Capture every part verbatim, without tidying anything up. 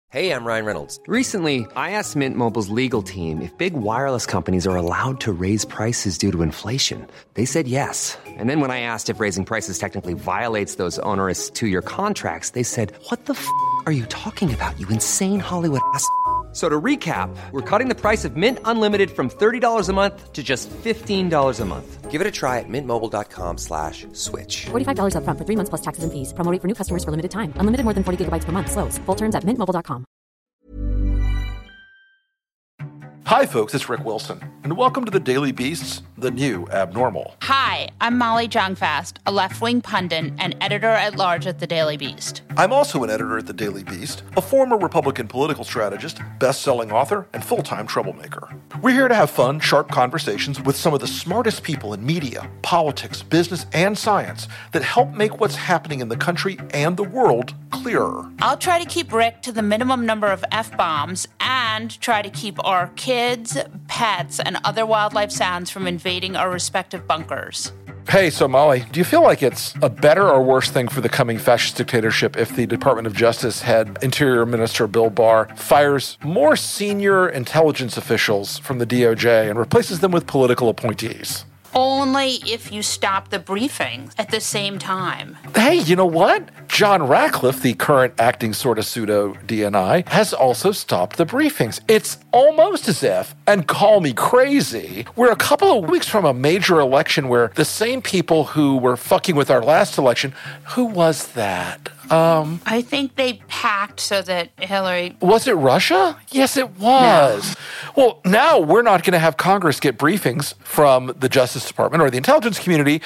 Hey, I'm Ryan Reynolds. Recently, I asked Mint Mobile's legal team if big wireless companies are allowed to raise prices due to inflation. They said yes. And then when I asked if raising prices technically violates those onerous two-year contracts, they said, what the f*** are you talking about, you insane Hollywood ass f- So to recap, we're cutting the price of Mint Unlimited from thirty dollars a month to just fifteen dollars a month. Give it a try at mintmobile.com slash switch. forty-five dollars up front for three months plus taxes and fees. Promo rate for new customers for limited time. Unlimited more than forty gigabytes per month. Slows full terms at mint mobile dot com. Hi, folks, it's Rick Wilson, and welcome to the Daily Beast's The New Abnormal. Hi, I'm Molly Jong-Fast, a left-wing pundit and editor-at-large at The Daily Beast. I'm also an editor at The Daily Beast, a former Republican political strategist, best-selling author, and full-time troublemaker. We're here to have fun, sharp conversations with some of the smartest people in media, politics, business, and science that help make what's happening in the country and the world clearer. I'll try to keep Rick to the minimum number of F-bombs and try to keep our kids, pets, and other wildlife sounds from invading our respective bunkers. Hey, so Molly, do you feel like it's a better or worse thing for the coming fascist dictatorship if the Department of Justice head, Interior Minister Bill Barr, fires more senior intelligence officials from the D O J and replaces them with political appointees? Only if you stop the briefings at the same time. Hey, you know what? John Ratcliffe, the current acting sort of pseudo-D N I, has also stopped the briefings. It's almost as if, and call me crazy, we're a couple of weeks from a major election where the same people who were fucking with our last election, who was that? Um, I think they packed so that Hillary... Was it Russia? Yes, it was. No. Well, now we're not going to have Congress get briefings from the Justice Department or the intelligence community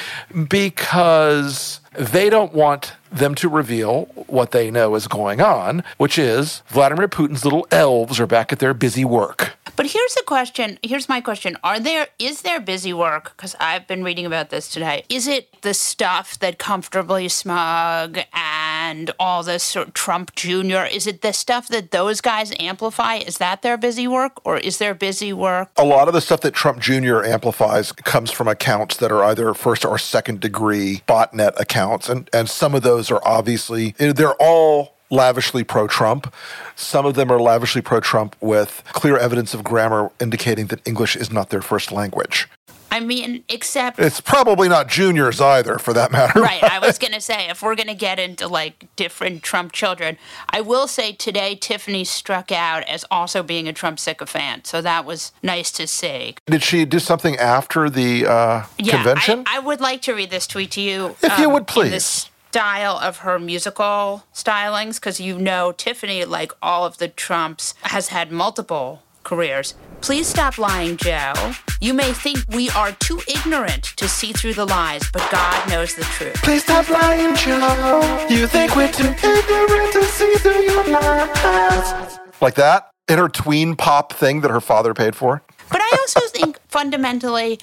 because they don't want them to reveal what they know is going on, which is Vladimir Putin's little elves are back at their busy work. But here's the question. Here's my question. Are there, is there busy work? Because I've been reading about this today. Is it the stuff that Comfortably Smug and all this sort of Trump Junior, is it the stuff that those guys amplify? Is that their busy work? Or is there busy work? A lot of the stuff that Trump Junior amplifies comes from accounts that are either first or second degree botnet accounts. And, and some of those are obviously, they're all lavishly pro-Trump. Some of them are lavishly pro-Trump with clear evidence of grammar indicating that English is not their first language. I mean, except... It's probably not Junior's either, for that matter. Right, I was going to say, if we're going to get into, like, different Trump children, I will say today Tiffany struck out as also being a Trump sycophant, so that was nice to see. Did she do something after the uh, yeah, convention? I, I would like to read this tweet to you. If um, you would, please. In the style of her musical stylings, because you know Tiffany, like all of the Trumps, has had multiple careers. Please stop lying, Joe. You may think we are too ignorant to see through the lies, but God knows the truth. Please stop lying, Joe. You think we're too ignorant to see through your lies. Like that? In her tween pop thing that her father paid for? But I also think fundamentally,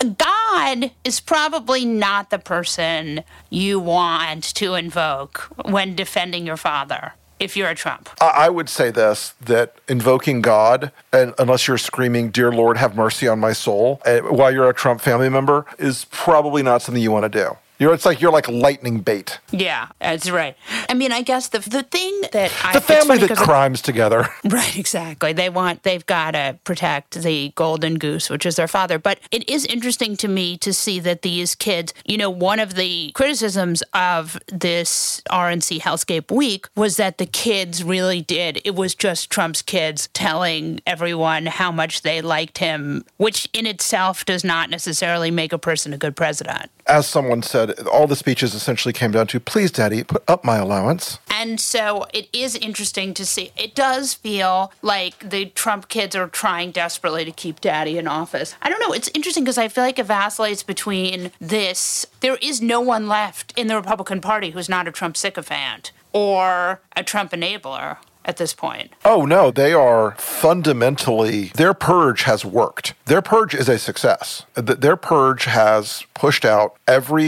God is probably not the person you want to invoke when defending your father. If you're a Trump. I would say this, that invoking God, and unless you're screaming, "Dear Lord, have mercy on my soul," uh, while you're a Trump family member, is probably not something you want to do. You're, it's like you're like lightning bait. Yeah, that's right. I mean, I guess the the thing that I... The family that crimes together. Right, exactly. They want, they've got to protect the golden goose, which is their father. But it is interesting to me to see that these kids, you know, one of the criticisms of this R N C Hellscape Week was that the kids really did. It was just Trump's kids telling everyone how much they liked him, which in itself does not necessarily make a person a good president. As someone said, all the speeches essentially came down to, please, Daddy, put up my allowance. And so it is interesting to see. It does feel like the Trump kids are trying desperately to keep Daddy in office. I don't know. It's interesting because I feel like it vacillates between this. There is no one left in the Republican Party who's not a Trump sycophant or a Trump enabler at this point. Oh, no, they are fundamentally, their purge has worked. Their purge is a success. Their purge has pushed out every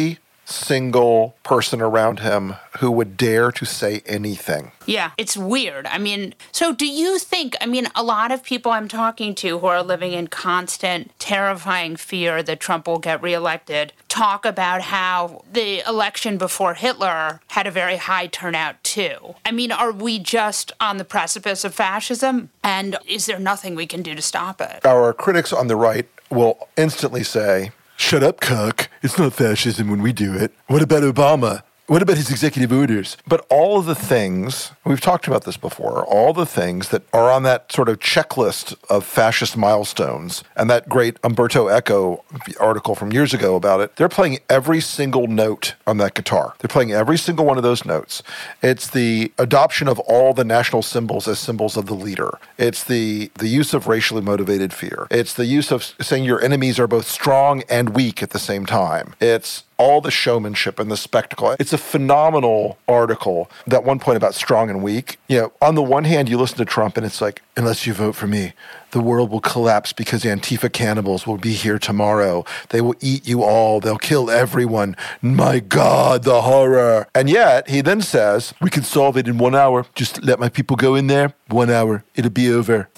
single person around him who would dare to say anything. Yeah, it's weird. I mean, so do you think, I mean, a lot of people I'm talking to who are living in constant, terrifying fear that Trump will get reelected talk about how the election before Hitler had a very high turnout too. I mean, are we just on the precipice of fascism? And is there nothing we can do to stop it? Our critics on the right will instantly say, shut up, cuck. It's not fascism when we do it. What about Obama? What about his executive orders? But all of the things, we've talked about this before, all the things that are on that sort of checklist of fascist milestones, and that great Umberto Eco article from years ago about it, they're playing every single note on that guitar. They're playing every single one of those notes. It's the adoption of all the national symbols as symbols of the leader. It's the, the use of racially motivated fear. It's the use of saying your enemies are both strong and weak at the same time. It's all the showmanship and the spectacle. It's a phenomenal article, that one point about strong and weak. You know, on the one hand, you listen to Trump and it's like, unless you vote for me, the world will collapse because Antifa cannibals will be here tomorrow. They will eat you all. They'll kill everyone. My God, the horror. And yet, he then says, we can solve it in one hour. Just let my people go in there. One hour. It'll be over.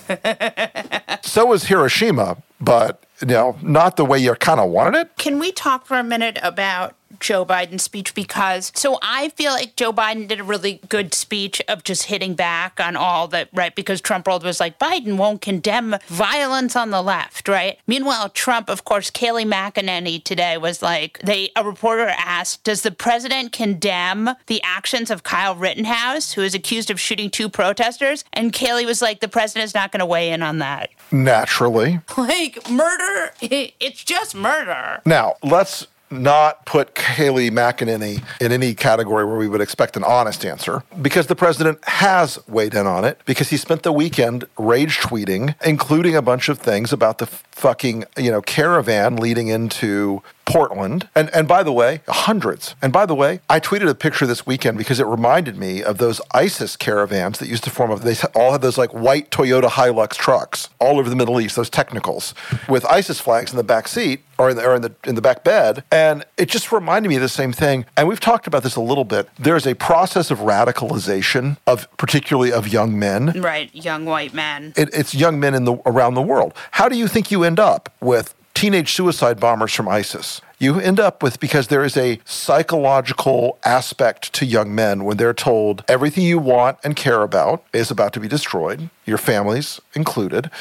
So was Hiroshima, but you know, not the way you kind of wanted it. Can we talk for a minute about Joe Biden's speech? Because, so I feel like Joe Biden did a really good speech of just hitting back on all that, right? Because Trump world was like, Biden won't condemn violence on the left, right? Meanwhile, Trump, of course, Kayleigh McEnany today was like, they, a reporter asked, does the president condemn the actions of Kyle Rittenhouse, who is accused of shooting two protesters? And Kayleigh was like, the president's not going to weigh in on that. Naturally. Like, murder, it's just murder. Now, let's not put Kayleigh McEnany in any category where we would expect an honest answer, because the president has weighed in on it, because he spent the weekend rage tweeting, including a bunch of things about the fucking, you know, caravan leading into Portland. And and by the way, hundreds. And by the way, I tweeted a picture this weekend because it reminded me of those ISIS caravans that used to form up. They all had those like white Toyota Hilux trucks all over the Middle East, those technicals, with ISIS flags in the back seat or in the, or in the in the back bed. And it just reminded me of the same thing. And we've talked about this a little bit. There's a process of radicalization of particularly of young men. Right, young white men. It, it's young men in the around the world. How do you think you end up with teenage suicide bombers from ISIS? You end up with, because there is a psychological aspect to young men when they're told everything you want and care about is about to be destroyed, your families included.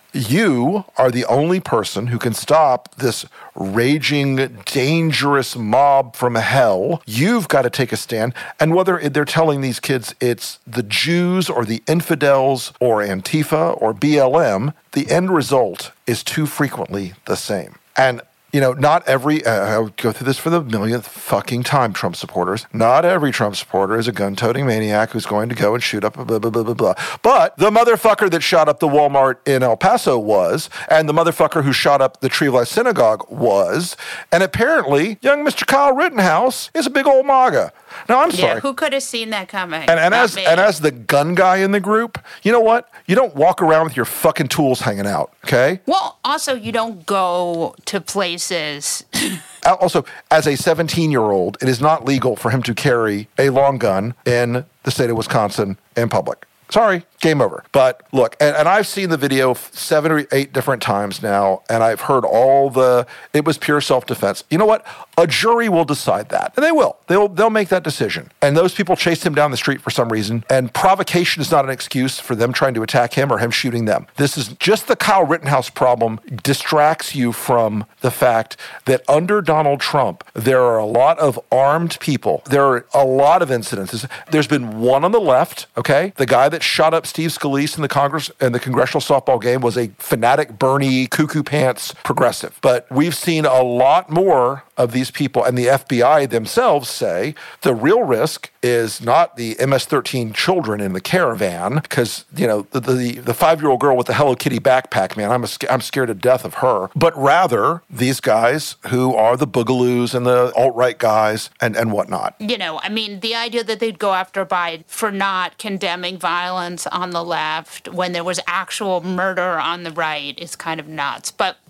You are the only person who can stop this raging, dangerous mob from hell. You've got to take a stand. And whether they're telling these kids it's the Jews or the infidels or Antifa or B L M, the end result is too frequently the same. And you know, not every, uh, I'll go through this for the millionth fucking time, Trump supporters. Not every Trump supporter is a gun-toting maniac who's going to go and shoot up blah, blah, blah, blah, blah. But the motherfucker that shot up the Walmart in El Paso was, and the motherfucker who shot up the Tree of Life Synagogue was, and apparently young Mister Kyle Rittenhouse is a big old MAGA. Now, I'm sorry. Yeah, who could have seen that coming? And, and as me. and as the gun guy in the group, you know what? You don't walk around with your fucking tools hanging out, okay? Well, also, you don't go to places. Also, as a seventeen-year-old, it is not legal for him to carry a long gun in the state of Wisconsin in public. Sorry, game over. But look, and, and I've seen the video seven or eight different times now, and I've heard all the, it was pure self-defense. You know what? A jury will decide that. And they will. They'll they'll make that decision. And those people chased him down the street for some reason, and provocation is not an excuse for them trying to attack him or him shooting them. This is just the Kyle Rittenhouse problem distracts you from the fact that under Donald Trump, there are a lot of armed people. There are a lot of incidences. There's been one on the left, okay? The guy that shot up Steve Scalise in the Congress and the congressional softball game was a fanatic Bernie cuckoo pants progressive. But we've seen a lot more of these people, and the F B I themselves say the real risk is not the M S thirteen children in the caravan, because, you know, the the, the five-year-old girl with the Hello Kitty backpack, man, I'm a, I'm scared to death of her, but rather these guys who are the boogaloos and the alt-right guys and, and whatnot. You know, I mean, the idea that they'd go after Biden for not condemning violence on the left when there was actual murder on the right is kind of nuts. But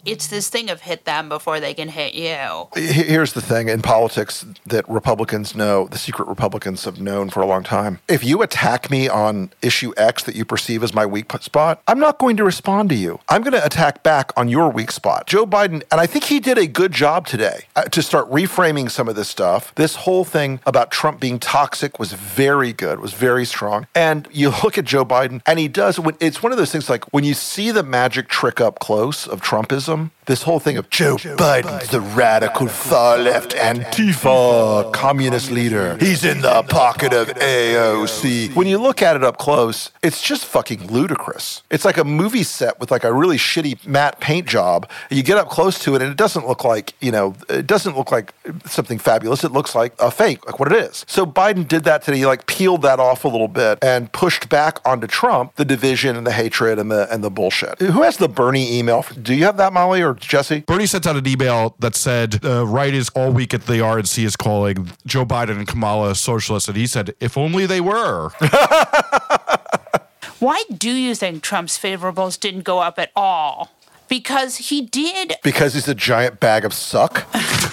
it's this thing of hit them before they can hit you. Here's the thing in politics that Republicans know, the secret Republicans have known for a long time. If you attack me on issue X that you perceive as my weak spot, I'm not going to respond to you. I'm going to attack back on your weak spot. Joe Biden, and I think he did a good job today uh, to start reframing some of this stuff. This whole thing about Trump being toxic was very good, was very strong. And you look at Joe Biden, and he does, it's one of those things like when you see the magic trick up close of Trumpism, this whole thing of Joe, Joe Biden's Biden, the radical far-left Antifa communist leader. He's in the pocket of A O C. When you look at it up close, it's just fucking ludicrous. It's like a movie set with like a really shitty matte paint job. You get up close to it and it doesn't look like, you know, it doesn't look like something fabulous. It looks like a fake, like what it is. So Biden did that today. He like peeled that off a little bit and pushed back onto Trump the division and the hatred and the and the bullshit. Who has the Bernie email? Do you have that, Molly, or Jesse? Bernie sent out an email that said, uh, right is all week at the R N C is calling Joe Biden and Kamala socialists. And he said, if only they were. Why do you think Trump's favorables didn't go up at all? Because he did. Because he's a giant bag of suck.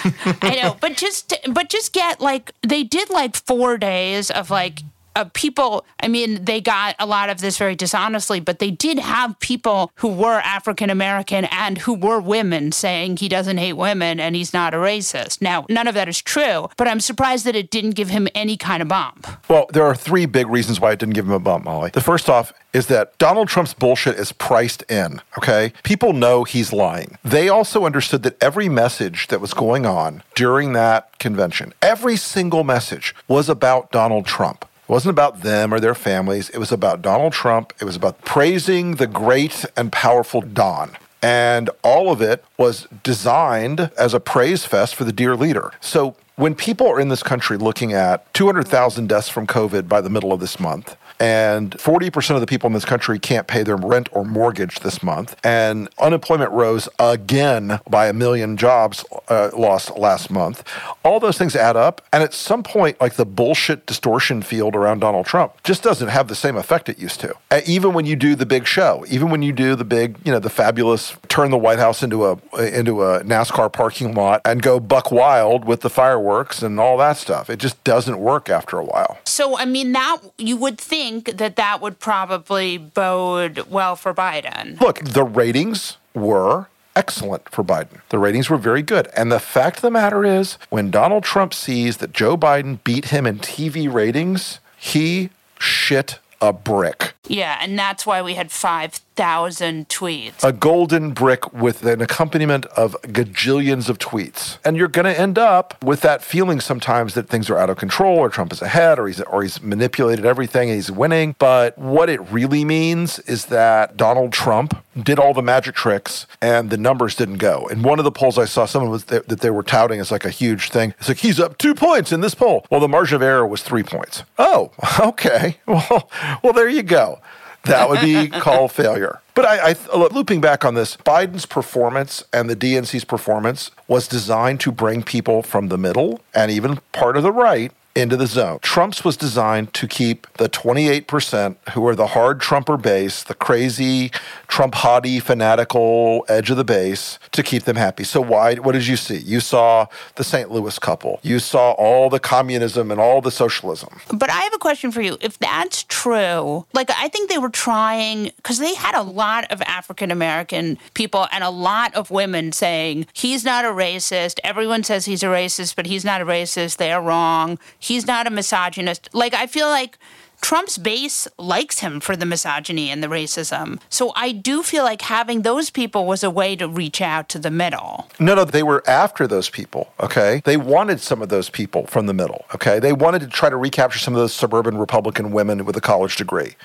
I know, but just, but just get like, they did like four days of like, Uh, people, I mean, they got a lot of this very dishonestly, but they did have people who were African-American and who were women saying he doesn't hate women and he's not a racist. Now, none of that is true, but I'm surprised that it didn't give him any kind of bump. Well, there are three big reasons why it didn't give him a bump, Molly. The first off is that Donald Trump's bullshit is priced in, okay? People know he's lying. They also understood that every message that was going on during that convention, every single message was about Donald Trump. It wasn't about them or their families. It was about Donald Trump. It was about praising the great and powerful Don. And all of it was designed as a praise fest for the dear leader. So when people are in this country looking at two hundred thousand deaths from COVID by the middle of this month, and forty percent of the people in this country can't pay their rent or mortgage this month, and unemployment rose again by a million jobs uh, lost last month, all those things add up. And at some point, like the bullshit distortion field around Donald Trump just doesn't have the same effect it used to. Uh, even when you do the big show, even when you do the big, you know, the fabulous turn the White House into a into a NASCAR parking lot and go buck wild with the fireworks and all that stuff, it just doesn't work after a while. So, I mean, that you would think that that would probably bode well for Biden. Look, the ratings were excellent for Biden. The ratings were very good. And the fact of the matter is, when Donald Trump sees that Joe Biden beat him in T V ratings, he shit a brick. Yeah, and that's why we had five thousand tweets. A golden brick with an accompaniment of gajillions of tweets. And you're going to end up with that feeling sometimes that things are out of control or Trump is ahead or he's or he's manipulated everything and he's winning. But what it really means is that Donald Trump did all the magic tricks and the numbers didn't go. In one of the polls I saw, someone was th- that they were touting as like a huge thing. It's like, he's up two points in this poll. Well, the margin of error was three points. Oh, okay. Well, well, there you go. That would be called failure. But I, I, looping back on this, Biden's performance and the D N C's performance was designed to bring people from the middle and even part of the right into the zone. Trump's was designed to keep the twenty-eight percent who are the hard Trumper base, the crazy Trump hottie, fanatical edge of the base, to keep them happy. So why? What did you see? You saw the Saint Louis couple. You saw all the communism and all the socialism. But I have a question for you. If that's true, like I think they were trying, because they had a lot of African-American people and a lot of women saying, he's not a racist. Everyone says he's a racist, but he's not a racist. They are wrong. He's not a misogynist. Like, I feel like Trump's base likes him for the misogyny and the racism. So I do feel like having those people was a way to reach out to the middle. No, no, they were after those people, okay? They wanted some of those people from the middle, okay? They wanted to try to recapture some of those suburban Republican women with a college degree.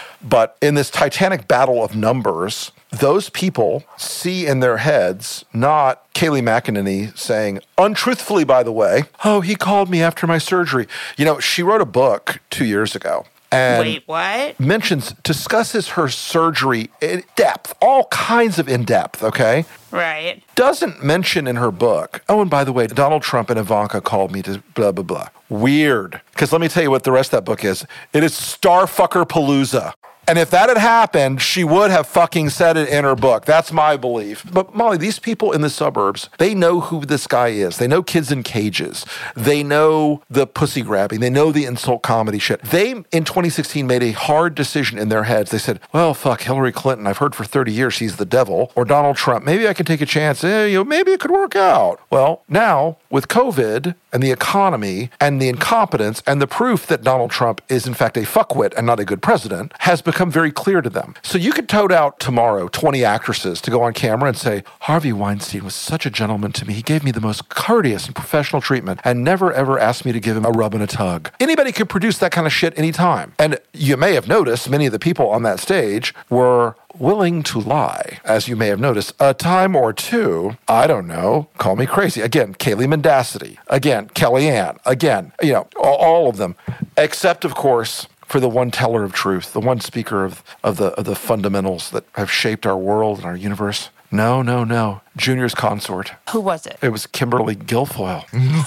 But in this titanic battle of numbers, those people see in their heads not Kayleigh McEnany saying, untruthfully, by the way, oh, he called me after my surgery. You know, she wrote a book two years ago. And Wait, what? mentions, discusses her surgery in depth, all kinds of in depth, okay? Right. Doesn't mention in her book, oh, and by the way, Donald Trump and Ivanka called me to blah, blah, blah. Weird. Because let me tell you what the rest of that book is. It is Starfucker Palooza. And if that had happened, she would have fucking said it in her book. That's my belief. But Molly, these people in the suburbs, they know who this guy is. They know Kids in Cages. They know the pussy grabbing. They know the insult comedy shit. They, in twenty sixteen, made a hard decision in their heads. They said, well, fuck, Hillary Clinton. I've heard for thirty years she's the devil. Or Donald Trump. Maybe I can take a chance. Eh, you know, maybe it could work out. Well, now, with COVID and the economy and the incompetence and the proof that Donald Trump is in fact a fuckwit and not a good president has become very clear to them. So you could tote out tomorrow twenty actresses to go on camera and say, Harvey Weinstein was such a gentleman to me. He gave me the most courteous and professional treatment and never ever asked me to give him a rub and a tug. Anybody could produce that kind of shit anytime. And you may have noticed many of the people on that stage were willing to lie, as you may have noticed, a time or two. I don't know. Call me crazy. Again, Kaylee Mendacity. Again, Kellyanne. Again, you know, all of them. Except, of course, for the one teller of truth, the one speaker of, of the of the fundamentals that have shaped our world and our universe. No, no, no. Junior's consort. Who was it? It was Kimberly Guilfoyle.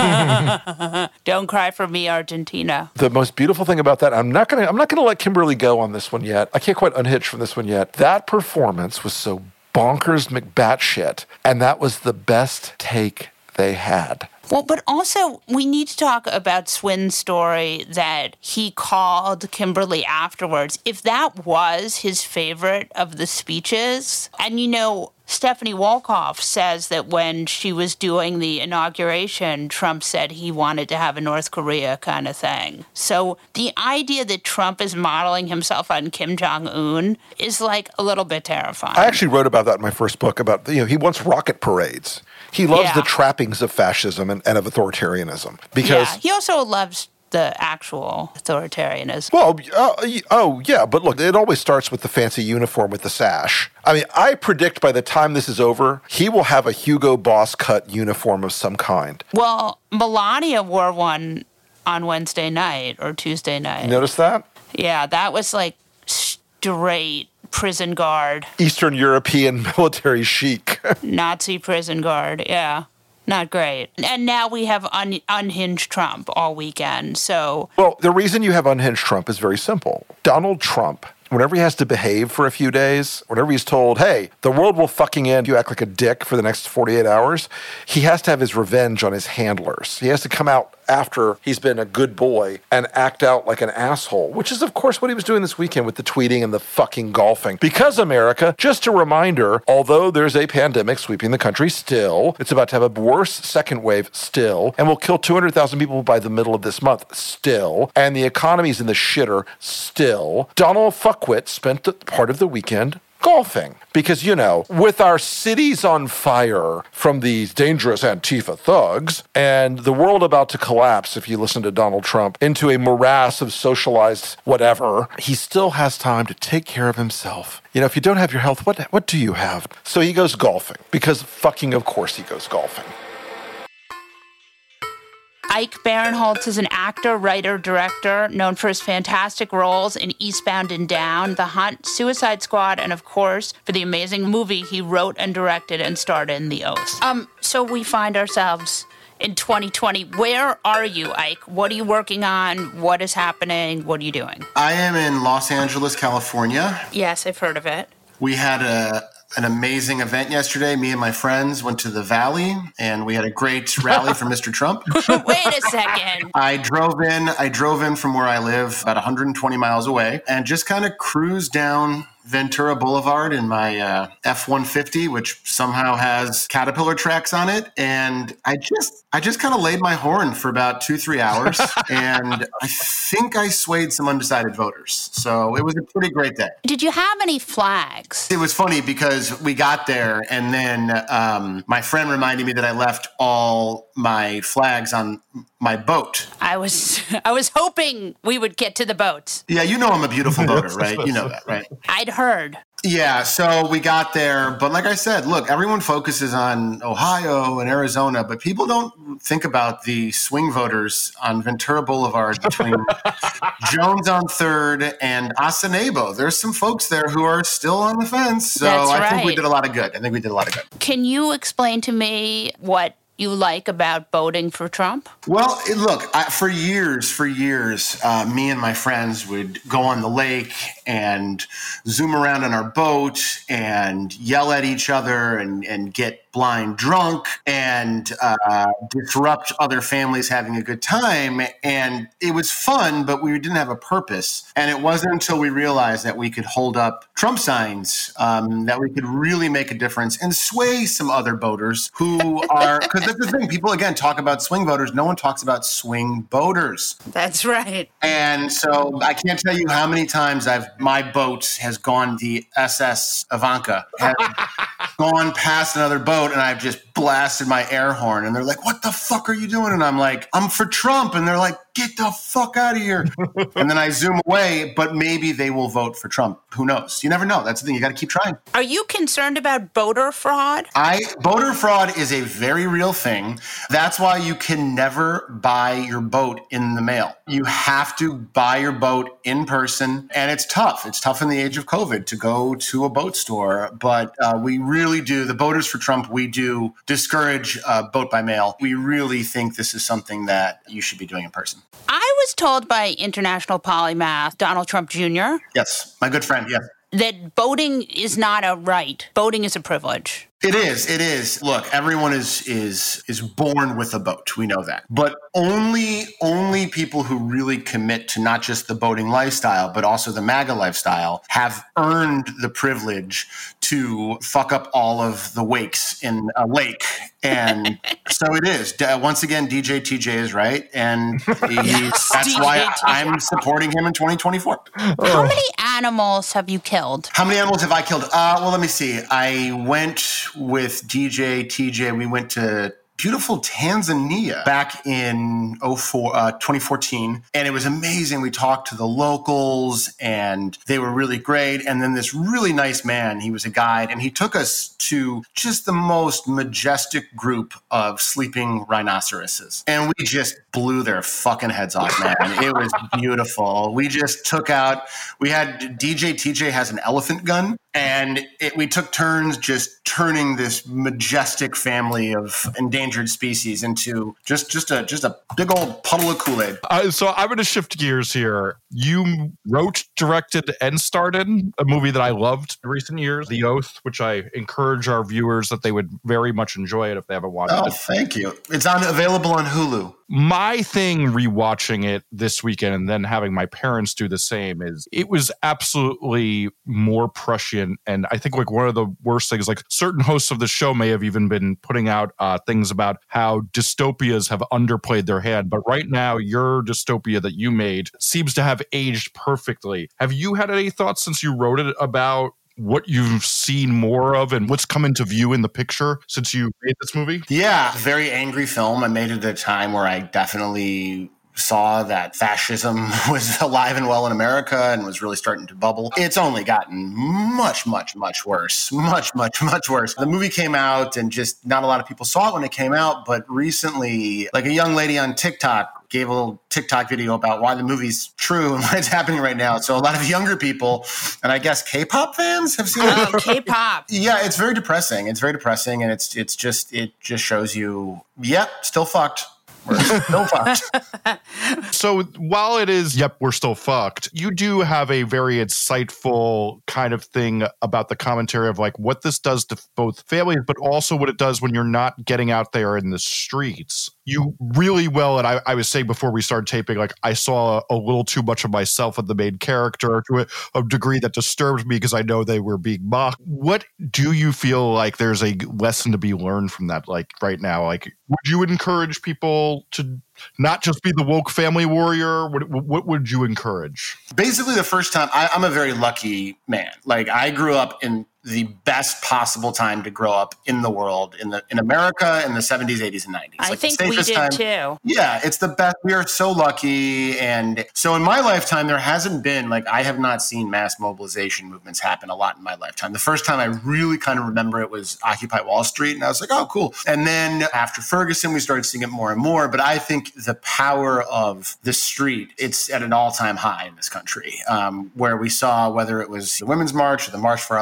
Don't cry for me, Argentina. The most beautiful thing about that, I'm not gonna I'm not gonna let Kimberly go on this one yet. I can't quite unhitch from this one yet. That performance was so bonkers McBat shit, and that was the best take they had. Well, but also we need to talk about Swin's story that he called Kimberly afterwards. If that was his favorite of the speeches, and you know, Stephanie Wolkoff says that when she was doing the inauguration, Trump said he wanted to have a North Korea kind of thing. So the idea that Trump is modeling himself on Kim Jong-un is like a little bit terrifying. I actually wrote about that in my first book about, you know, he wants rocket parades. He loves yeah. the trappings of fascism and, and of authoritarianism because yeah, he also loves the actual authoritarianism. Well, uh, oh, yeah, but look, it always starts with the fancy uniform with the sash. I mean, I predict by the time this is over, he will have a Hugo Boss cut uniform of some kind. Well, Melania wore one on Wednesday night or Tuesday night. You notice that? Yeah, that was like straight prison guard. Eastern European military chic. Nazi prison guard, yeah. Not great. And now we have un- unhinged Trump all weekend, so... Well, the reason you have unhinged Trump is very simple. Donald Trump, whenever he has to behave for a few days, whenever he's told, hey, the world will fucking end, you act like a dick for the next forty-eight hours, he has to have his revenge on his handlers. He has to come out after he's been a good boy and act out like an asshole, which is, of course, what he was doing this weekend with the tweeting and the fucking golfing. Because, America, just a reminder, although there's a pandemic sweeping the country still, it's about to have a worse second wave still, and will kill two hundred thousand people by the middle of this month still, and the economy's in the shitter still, Donald Fuckwit spent the part of the weekend golfing. Because, you know, with our cities on fire from these dangerous Antifa thugs and the world about to collapse, if you listen to Donald Trump, into a morass of socialized whatever, he still has time to take care of himself. You know, if you don't have your health, what what do you have? So he goes golfing. Because fucking of course he goes golfing. Ike Barinholtz is an actor, writer, director, known for his fantastic roles in Eastbound and Down, The Hunt, Suicide Squad, and of course, for the amazing movie he wrote and directed and starred in, The Oath. Um, so we find ourselves in twenty twenty. Where are you, Ike? What are you working on? What is happening? What are you doing? I am in Los Angeles, California. Yes, I've heard of it. We had a an amazing event yesterday. Me and my friends went to the Valley, and we had a great rally for Mister Trump. Wait a second. I drove in. I drove in from where I live, about one hundred twenty miles away, and just kind of cruised down Ventura Boulevard in my uh, F one fifty, which somehow has Caterpillar tracks on it. And I just I just kind of laid my horn for about two, three hours. And I think I swayed some undecided voters. So it was a pretty great day. Did you have any flags? It was funny because we got there and then um, my friend reminded me that I left all my flags on my boat. I was I was hoping we would get to the boats. Yeah, you know I'm a beautiful boater, right? You know that, right? I'd heard. Yeah, so we got there. But like I said, look, everyone focuses on Ohio and Arizona, but people don't think about the swing voters on Ventura Boulevard between Jones on third and Asanebo. There's some folks there who are still on the fence. So That's I right. think we did a lot of good. I think we did a lot of good. Can you explain to me what you like about voting for Trump? Well, it- look, I, for years, for years, uh, me and my friends would go on the lake and zoom around on our boat and yell at each other and, and get blind drunk and uh, disrupt other families having a good time. And it was fun, but we didn't have a purpose. And it wasn't until we realized that we could hold up Trump signs, um, that we could really make a difference and sway some other voters who are, because that's the thing, people, again, talk about swing voters. No one talks about swing voters. That's right. And so I can't tell you how many times I've, my boat has gone, the S S Ivanka has gone past another boat, and I've just blasted my air horn, and they're like, what the fuck are you doing? And I'm like, I'm for Trump. And they're like, get the fuck out of here. And then I zoom away, but maybe they will vote for Trump. Who knows? You never know. That's the thing. You got to keep trying. Are you concerned about voter fraud? I voter fraud is a very real thing. That's why you can never buy your boat in the mail. You have to buy your boat in person, and it's tough. It's tough in the age of COVID to go to a boat store, but uh, we really do. The Voters for Trump, we do discourage uh, vote by mail. We really think this is something that you should be doing in person. I was told by international polymath Donald Trump Junior Yes, my good friend, yes. that voting is not a right. Voting is a privilege. It is. It is. Look, everyone is is is born with a vote. We know that. But only only people who really commit to not just the voting lifestyle, but also the MAGA lifestyle, have earned the privilege to fuck up all of the wakes in a lake. And so it is. Once again, D J T J is right. And he, Yes, that's D J why T J. I'm supporting him in twenty twenty-four. How many animals have you killed? How many animals have I killed? Uh, well, let me see. I went with D J T J. We went to beautiful Tanzania back in oh four, uh, twenty fourteen. And it was amazing. We talked to the locals and they were really great. And then this really nice man, he was a guide, and he took us to just the most majestic group of sleeping rhinoceroses. And we just blew their fucking heads off, man. It was beautiful. We just took out, we had, D J T J has an elephant gun. And it, we took turns just turning this majestic family of endangered species into just just a just a big old puddle of Kool-Aid. Uh, so I'm going to shift gears here. You wrote, directed, and starred in a movie that I loved in recent years, The Oath, which I encourage our viewers that they would very much enjoy it if they haven't watched Oh, it. thank you. It's on available on Hulu. My thing rewatching it this weekend and then having my parents do the same is it was absolutely more prescient. And I think like one of the worst things, like certain hosts of the show may have even been putting out uh, things about how dystopias have underplayed their hand. But right now, your dystopia that you made seems to have aged perfectly. Have you had any thoughts since you wrote it about what you've seen more of and what's come into view in the picture since you made this movie? Yeah, very angry film. I made it at a time where I definitely saw that fascism was alive and well in America and was really starting to bubble. It's only gotten much, much, much worse. Much, much, much worse. The movie came out and just not a lot of people saw it when it came out, but recently, like a young lady on TikTok gave a little TikTok video about why the movie's true and what's happening right now. So a lot of younger people, and I guess K-pop fans have seen it. Oh, K-pop. Yeah, it's very depressing. It's very depressing, and it's it's just it just shows you, yep, still fucked. We're still fucked. So while it is, yep, we're still fucked, you do have a very insightful kind of thing about the commentary of like what this does to both families, but also what it does when you're not getting out there in the streets. You really well, and I, I was saying before we started taping, like I saw a, a little too much of myself in the main character to a, a degree that disturbed me because I know they were being mocked. What do you feel like there's a lesson to be learned from that, like right now? Like, would you encourage people to not just be the woke family warrior? What, what would you encourage? Basically, the first time, I, I'm a very lucky man. Like, I grew up in the best possible time to grow up in the world, in the in America in the seventies, eighties, and nineties. I like think the we safest did time. too. Yeah, it's the best. We are so lucky. And so in my lifetime, there hasn't been, like, I have not seen mass mobilization movements happen a lot in my lifetime. The first time I really kind of remember it was Occupy Wall Street. And I was like, oh, cool. And then after Ferguson, we started seeing it more and more. But I think the power of the street, it's at an all-time high in this country, um, where we saw, whether it was the Women's March or the March for Our Lives,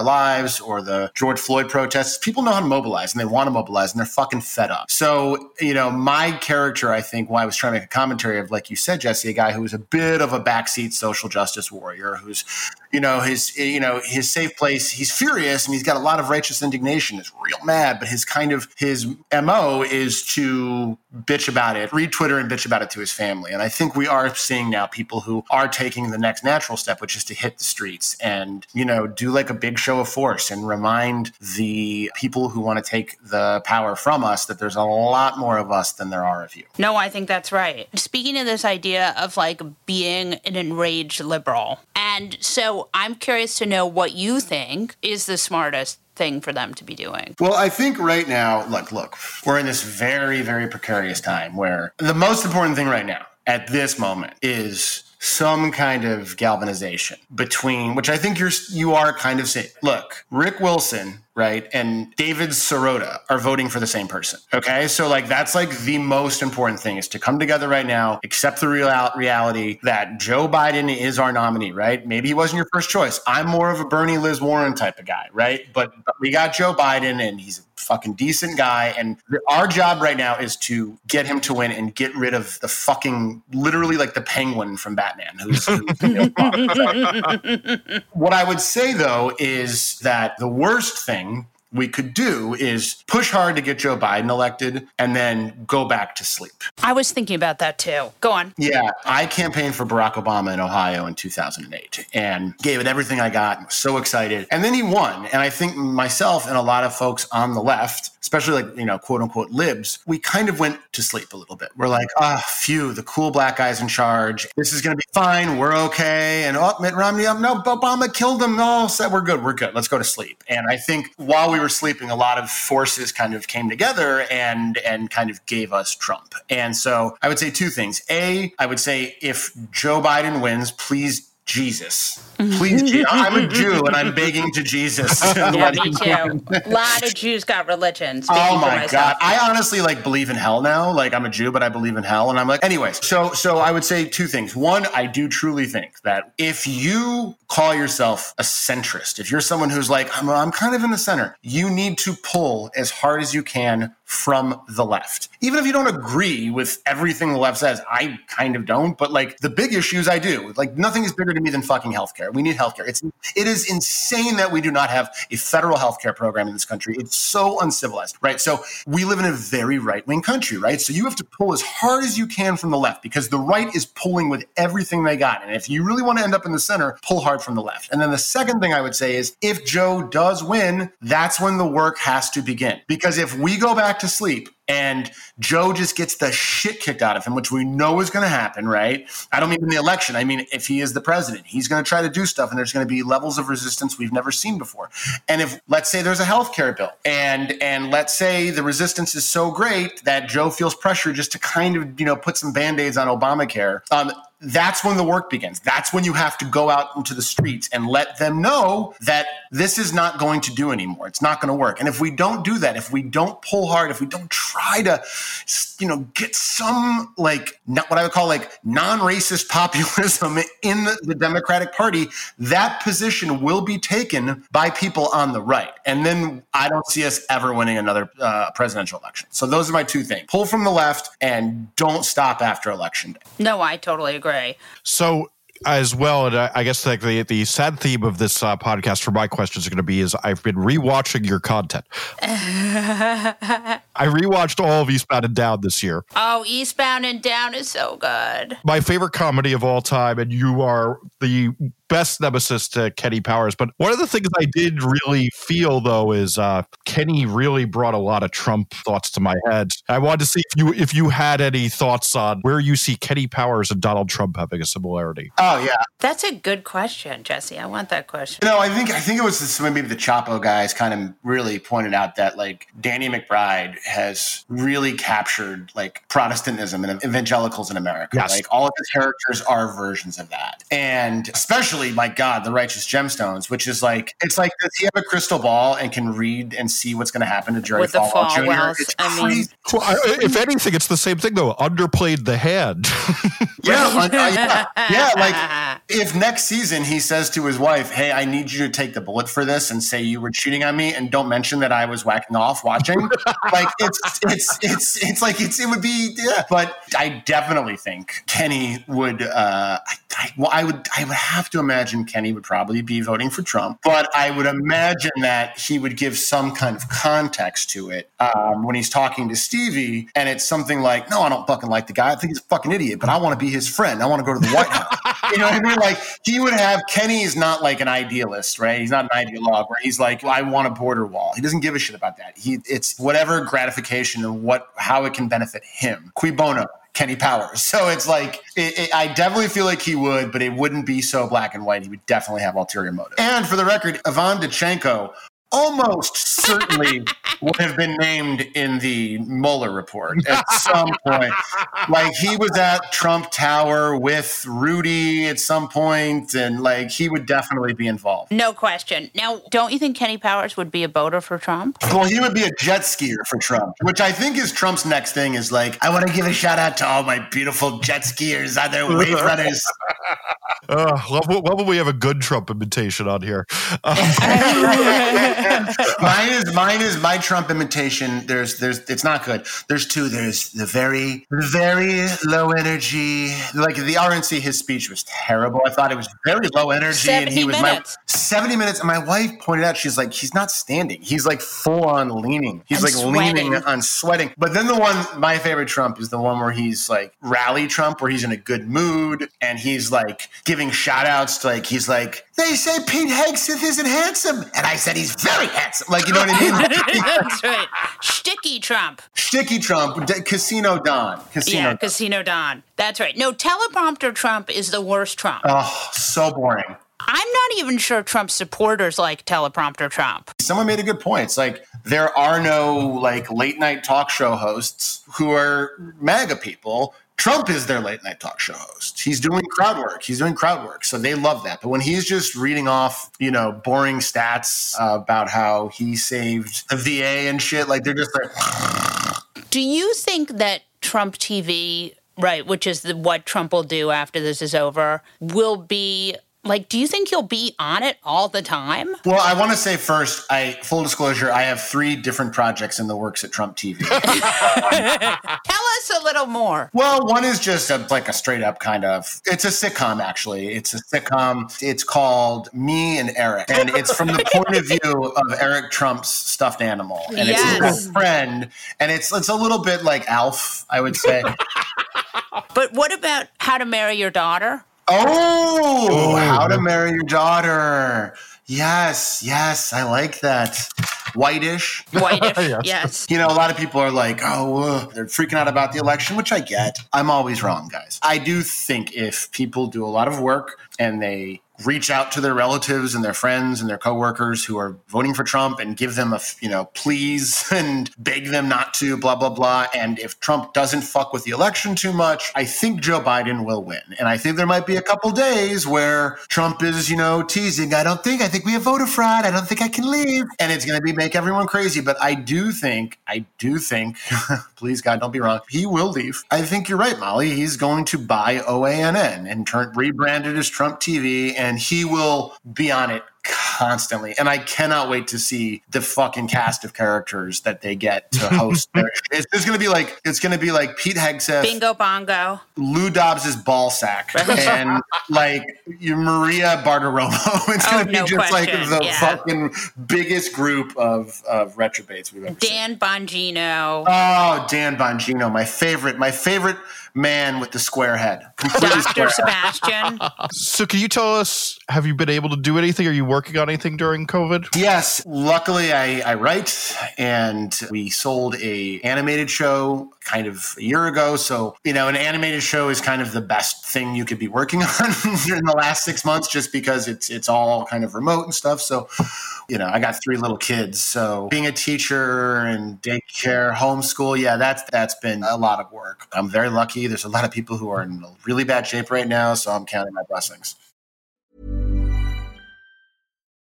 cars or the George Floyd protests. People know how to mobilize and they want to mobilize and they're fucking fed up. So, you know, my character, I think, why I was trying to make a commentary of, like you said, Jesse, a guy who was a bit of a backseat social justice warrior, who's, you know, his, you know, his safe place. He's furious and he's got a lot of righteous indignation. He's real mad, but his kind of his M O is to bitch about it, read Twitter and bitch about it to his family. And I think we are seeing now people who are taking the next natural step, which is to hit the streets and, you know, do like a big show of force and remind the people who want to take the power from us that there's a lot more of us than there are of you. No, I think that's right. Speaking of this idea of like being an enraged liberal, and so I'm curious to know what you think is the smartest thing for them to be doing. Well, I think right now, look, look, we're in this very, very precarious time where the most important thing right now at this moment is some kind of galvanization between, which I think you're, you are kind of saying, look, Rick Wilson, right, and David Sirota are voting for the same person. Okay. So like, that's like the most important thing is to come together right now, accept the real reality that Joe Biden is our nominee, right? Maybe he wasn't your first choice. I'm more of a Bernie, Liz Warren type of guy, right? But, but we got Joe Biden and he's a fucking decent guy. And our job right now is to get him to win and get rid of the fucking, literally like the Penguin from Batman. Who's, who's what I would say though, is that the worst thing we could do is push hard to get Joe Biden elected and then go back to sleep. I was thinking about that too. Go on. Yeah, I campaigned for Barack Obama in Ohio in two thousand eight and gave it everything I got and was so excited. And then he won. And I think myself and a lot of folks on the left, especially like, you know, quote unquote libs, we kind of went to sleep a little bit. We're like, ah, oh, phew, the cool black guy's in charge. This is going to be fine. We're okay. And oh, Mitt Romney, um, no, Obama killed him. No, so we're good. We're good. Let's go to sleep. And I think while we were sleeping, a lot of forces kind of came together and and kind of gave us Trump. And so I would say two things. A, I would say if Joe Biden wins, please Jesus. Please, Je- I'm a Jew and I'm begging to Jesus. Yeah, me too. A lot of Jews got religions. Oh my God. I honestly like believe in hell now. Like I'm a Jew, but I believe in hell. And I'm like, anyways, so so I would say two things. One, I do truly think that if you call yourself a centrist, if you're someone who's like, I'm, I'm kind of in the center, you need to pull as hard as you can from the left. Even if you don't agree with everything the left says, I kind of don't, but like the big issues I do. Like nothing is bigger to me than fucking healthcare. We need healthcare. It's it is insane that we do not have a federal healthcare program in this country. It's so uncivilized, right? So we live in a very right-wing country, right? So you have to pull as hard as you can from the left because the right is pulling with everything they got. And if you really want to end up in the center, pull hard from the left. And then the second thing I would say is if Joe does win, that's when the work has to begin. Because if we go back to sleep and Joe just gets the shit kicked out of him, which we know is going to happen, right? I don't mean in the election. I mean, if he is the president, he's going to try to do stuff and there's going to be levels of resistance we've never seen before. And if, let's say there's a healthcare bill and, and let's say the resistance is so great that Joe feels pressure just to kind of, you know, put some Band-Aids on Obamacare, um, that's when the work begins. That's when you have to go out into the streets and let them know that this is not going to do anymore. It's not going to work. And if we don't do that, if we don't pull hard, if we don't try to, you know, get some like not what I would call like non-racist populism in the, the Democratic Party, that position will be taken by people on the right. And then I don't see us ever winning another uh, presidential election. So those are my two things. Pull from the left and don't stop after election day. No, I totally agree. So as well, and I, I guess like the, the sad theme of this uh, podcast for my questions are going to be is I've been rewatching your content. I rewatched all of Eastbound and Down this year. Oh, Eastbound and Down is so good. My favorite comedy of all time, and you are the best nemesis to Kenny Powers. But one of the things I did really feel, though, is uh, Kenny really brought a lot of Trump thoughts to my head. I wanted to see if you if you had any thoughts on where you see Kenny Powers and Donald Trump having a similarity. Oh, yeah. That's a good question, Jesse. I want that question. You know, I think I think it was this, maybe the Chapo guys kind of really pointed out that like Danny McBride has really captured like Protestantism and evangelicals in America. Yes. Like all of his characters are versions of that. And especially especially, my God, the righteous gemstones, which is like, it's like, does he have a crystal ball and can read and see what's going to happen to Jerry With the Falwell Junior? Falwells, It's I mean- crazy. Well, I, if anything, it's the same thing though. Underplayed the hand. Yeah, uh, yeah, yeah. Like if next season he says to his wife, "Hey, I need you to take the bullet for this and say you were cheating on me, and don't mention that I was whacking off watching." Like it's it's it's it's like it's it would be yeah. But I definitely think Kenny would. Uh, I, I, well, I would I would have to imagine Kenny would probably be voting for Trump, but I would imagine that he would give some kind of context to it um, when he's talking to Stevie, and it's something like, "No, I don't fucking like the guy. I think he's a fucking idiot, but I want to be his friend. I want to go to the White House." You know what I mean? Like he would have, Kenny is not like an idealist, right? He's not an ideologue where he's like, well, I want a border wall. He doesn't give a shit about that. He, it's whatever gratification and what, how it can benefit him. Cui bono, Kenny Powers. So it's like, it, it, I definitely feel like he would, but it wouldn't be so black and white. He would definitely have ulterior motive. And for the record, Ivan Dachenko almost certainly would have been named in the Mueller report at some point. Like he was at Trump Tower with Rudy at some point, and like he would definitely be involved. No question. Now, don't you think Kenny Powers would be a voter for Trump? Well, he would be a jet skier for Trump, which I think is Trump's next thing is like, I want to give a shout out to all my beautiful jet skiers on their wave runners. Uh, love, love when we have a good Trump imitation on here. Um, mine is mine is my Trump imitation. There's there's it's not good. There's two. There's the very very low energy. Like the R N C, his speech was terrible. I thought it was very low energy, and he was minutes. my seventy minutes. And my wife pointed out, she's like, he's not standing. He's like full on leaning. He's And like sweating. leaning on sweating. But then the one, my favorite Trump is the one where he's like rally Trump, where he's in a good mood and he's like giving shout outs to like he's like, they say Pete Hegseth isn't handsome, and I said he's very handsome. Like, you know what I mean? That's right. Sticky Trump. Sticky Trump, D- Casino Don. Casino Yeah, Don. Casino Don. That's right. No, teleprompter Trump is the worst Trump. Oh, so boring. I'm not even sure Trump supporters like teleprompter Trump. Someone made a good point. It's like there are no like late night talk show hosts who are MAGA people. Trump is their late night talk show host. He's doing crowd work. He's doing crowd work. So they love that. But when he's just reading off, you know, boring stats uh, about how he saved the V A and shit, like they're just like. Do you think that Trump T V, right, which is the, what Trump will do after this is over, will be like, do you think he'll be on it all the time? Well, I want to say first, I full disclosure, I have three different projects in the works at Trump T V. Tell us a little more. Well, one is just a, like a straight up kind of, it's a sitcom, actually. It's a sitcom. It's called Me and Eric. And it's from the point of view of Eric Trump's stuffed animal. And it's his Yes. best friend. And it's, it's a little bit like Alf, I would say. But what about How to Marry Your Daughter? Oh, How to Marry Your Daughter. Yes, yes, I like that. Whitish. Whitish, Yes. yes. You know, a lot of people are like, oh, uh, they're freaking out about the election, which I get. I'm always wrong, guys. I do think if people do a lot of work and they reach out to their relatives and their friends and their coworkers who are voting for Trump and give them a, you know, please and beg them not to, blah, blah, blah. And if Trump doesn't fuck with the election too much, I think Joe Biden will win. And I think there might be a couple days where Trump is, you know, teasing, I don't think, I think we have voter fraud. I don't think I can leave. And it's going to be make everyone crazy. But I do think, I do think, please God, don't be wrong, he will leave. I think you're right, Molly. He's going to buy O A N N and turn rebrand it as Trump T V. And And he will be on it constantly. And I cannot wait to see the fucking cast of characters that they get to host. their, it's, it's going to be like, it's going to be like Pete Hegseth, Bingo bongo. Lou Dobbs's ball sack, and like you, Maria Bartiromo. It's Oh, going to be no just question, like the yeah. fucking biggest group of, of retrobates we've ever seen. Dan Bongino. Oh, Dan Bongino, my favorite, my favorite man with the square head. Completely square Doctor head. Sebastian. So can you tell us, have you been able to do anything? Are you working on anything during COVID? Yes, luckily I, I write, and we sold a animated show kind of a year ago. So, you know, an animated show is kind of the best thing you could be working on in the last six months just because it's it's all kind of remote and stuff. So, you know, I got three little kids. So being a teacher and daycare, homeschool, yeah, that's that's been a lot of work. I'm very lucky. There's a lot of people who are in really bad shape right now, so I'm counting my blessings.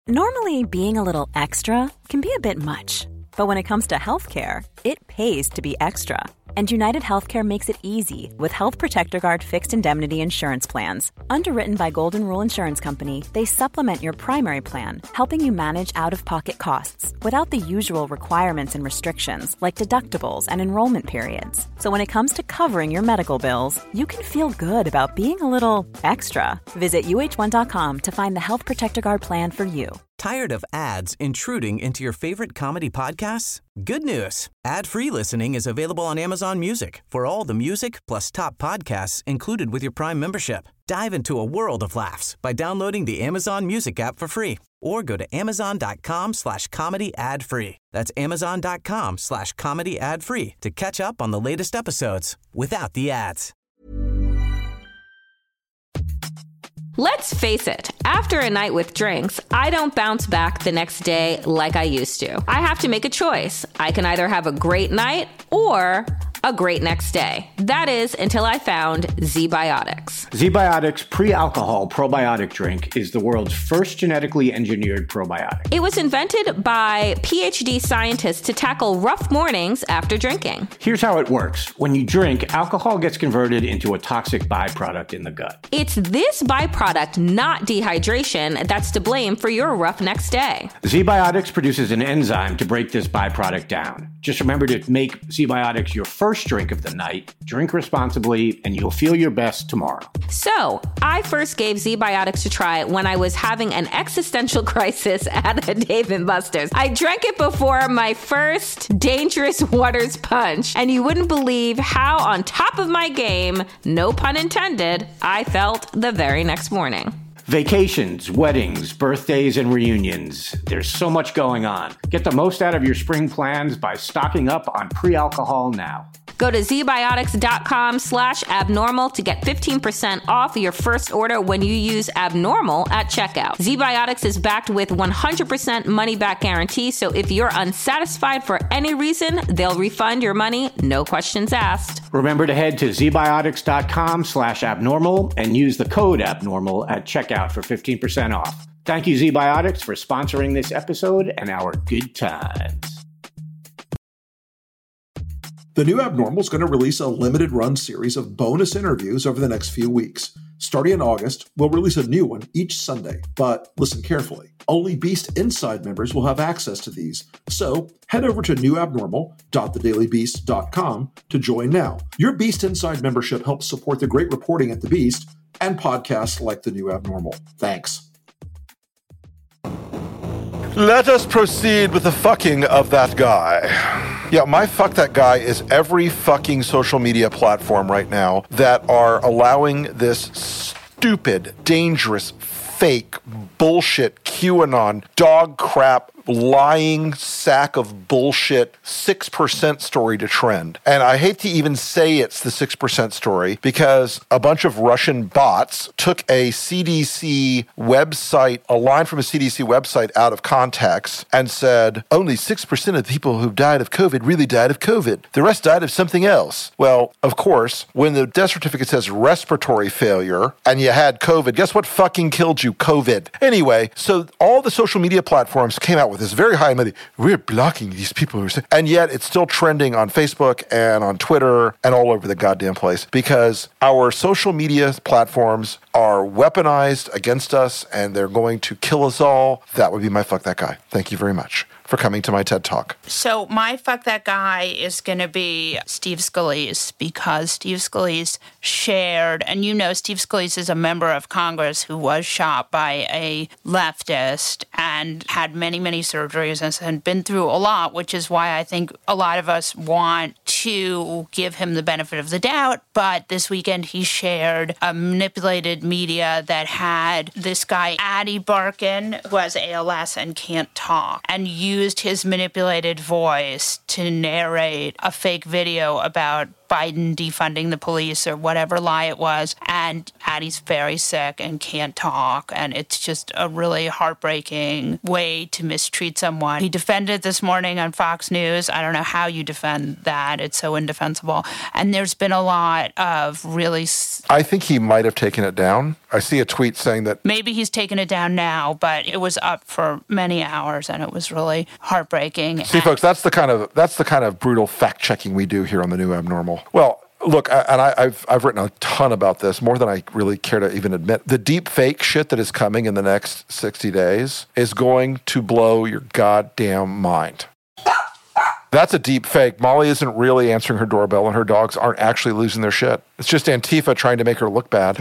Normally, being a little extra can be a bit much, but when it comes to healthcare, it pays to be extra. And United Healthcare makes it easy with Health Protector Guard fixed indemnity insurance plans. Underwritten by Golden Rule Insurance Company, they supplement your primary plan, helping you manage out-of-pocket costs without the usual requirements and restrictions like deductibles and enrollment periods. So when it comes to covering your medical bills, you can feel good about being a little extra. Visit U H one dot com to find the Health Protector Guard plan for you. Tired of ads intruding into your favorite comedy podcasts? Good news. Ad-free listening is available on Amazon Music for all the music plus top podcasts included with your Prime membership. Dive into a world of laughs by downloading the Amazon Music app for free or go to amazon.com slash comedy ad free. That's amazon.com slash comedy ad free to catch up on the latest episodes without the ads. Let's face it, after a night with drinks, I don't bounce back the next day like I used to. I have to make a choice. I can either have a great night or a great next day. That is until I found Z-Biotics. Z-Biotics pre-alcohol probiotic drink is the world's first genetically engineered probiotic. It was invented by P H D scientists to tackle rough mornings after drinking. Here's how it works. When you drink, alcohol gets converted into a toxic byproduct in the gut. It's this byproduct, not dehydration, that's to blame for your rough next day. Z-Biotics produces an enzyme to break this byproduct down. Just remember to make Z-Biotics your first drink of the night, drink responsibly, and you'll feel your best tomorrow. So, I first gave Z-Biotics a try when I was having an existential crisis at a Dave and Buster's. I drank it before my first Dangerous Waters punch, and you wouldn't believe how on top of my game, no pun intended, I felt the very next morning. Vacations, weddings, birthdays, and reunions. There's so much going on. Get the most out of your spring plans by stocking up on pre-alcohol now. Go to zbiotics.com slash abnormal to get fifteen percent off your first order when you use abnormal at checkout. ZBiotics is backed with one hundred percent money-back guarantee, so if you're unsatisfied for any reason, they'll refund your money, no questions asked. Remember to head to zbiotics.com slash abnormal and use the code abnormal at checkout for fifteen percent off. Thank you, ZBiotics, for sponsoring this episode and our good times. The New Abnormal is going to release a limited run series of bonus interviews over the next few weeks. Starting in August, we'll release a new one each Sunday. But listen carefully. Only Beast Inside members will have access to these. So head over to new abnormal dot the daily beast dot com to join now. Your Beast Inside membership helps support the great reporting at The Beast and podcasts like The New Abnormal. Thanks. Let us proceed with the fucking of that guy. Yeah, my fuck that guy is every fucking social media platform right now that are allowing this stupid, dangerous, fake, bullshit, QAnon, dog crap, lying sack of bullshit six percent story to trend. And I hate to even say it's the six percent story because a bunch of Russian bots took a C D C website, a line from a C D C website out of context and said, only six percent of the people who died of COVID really died of COVID. The rest died of something else. Well, of course, when the death certificate says respiratory failure and you had COVID, guess what fucking killed you? COVID. Anyway, so all the social media platforms came out with this very high money. We're blocking these people who are saying, and yet it's still trending on Facebook and on Twitter and all over the goddamn place because our social media platforms are weaponized against us and they're going to kill us all. That would be my fuck that guy. Thank you very much for coming to my TED Talk. So my fuck that guy is going to be Steve Scalise because Steve Scalise shared, and you know Steve Scalise is a member of Congress who was shot by a leftist and had many, many surgeries and had been through a lot, which is why I think a lot of us want to give him the benefit of the doubt. But this weekend he shared a manipulated media that had this guy, Adi Barkan, who has A L S and can't talk, and you used his manipulated voice to narrate a fake video about Biden defunding the police or whatever lie it was. And Addie's very sick and can't talk. And it's just a really heartbreaking way to mistreat someone. He defended this morning on Fox News. I don't know how you defend that. It's so indefensible. And there's been a lot of really... I think he might have taken it down. I see a tweet saying that maybe he's taken it down now, but it was up for many hours and it was really heartbreaking. See, folks, that's the kind of that's the kind of brutal fact checking we do here on The New Abnormal. Well, look, I, and I, I've I've written a ton about this, more than I really care to even admit. The deep fake shit that is coming in the next sixty days is going to blow your goddamn mind. That's a deep fake. Molly isn't really answering her doorbell, and her dogs aren't actually losing their shit. It's just Antifa trying to make her look bad.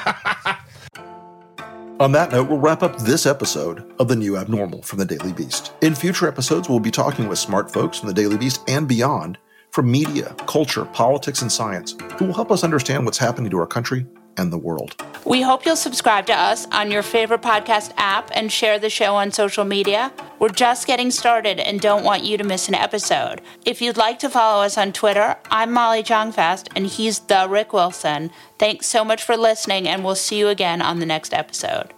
On that note, we'll wrap up this episode of The New Abnormal from The Daily Beast. In future episodes, we'll be talking with smart folks from The Daily Beast and beyond, from media, culture, politics, and science, who will help us understand what's happening to our country and the world. We hope you'll subscribe to us on your favorite podcast app and share the show on social media. We're just getting started and don't want you to miss an episode. If you'd like to follow us on Twitter, I'm Molly Jong-Fast and he's the Rick Wilson. Thanks so much for listening, and we'll see you again on the next episode.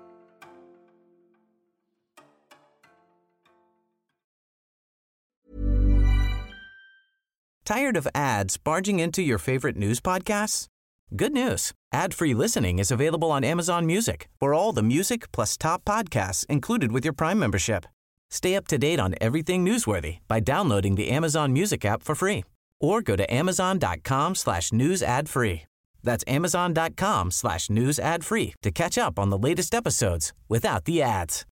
Tired of ads barging into your favorite news podcasts? Good news. Ad-free listening is available on Amazon Music for all the music plus top podcasts included with your Prime membership. Stay up to date on everything newsworthy by downloading the Amazon Music app for free or go to amazon.com slash news ad free. That's amazon.com slash news ad free to catch up on the latest episodes without the ads.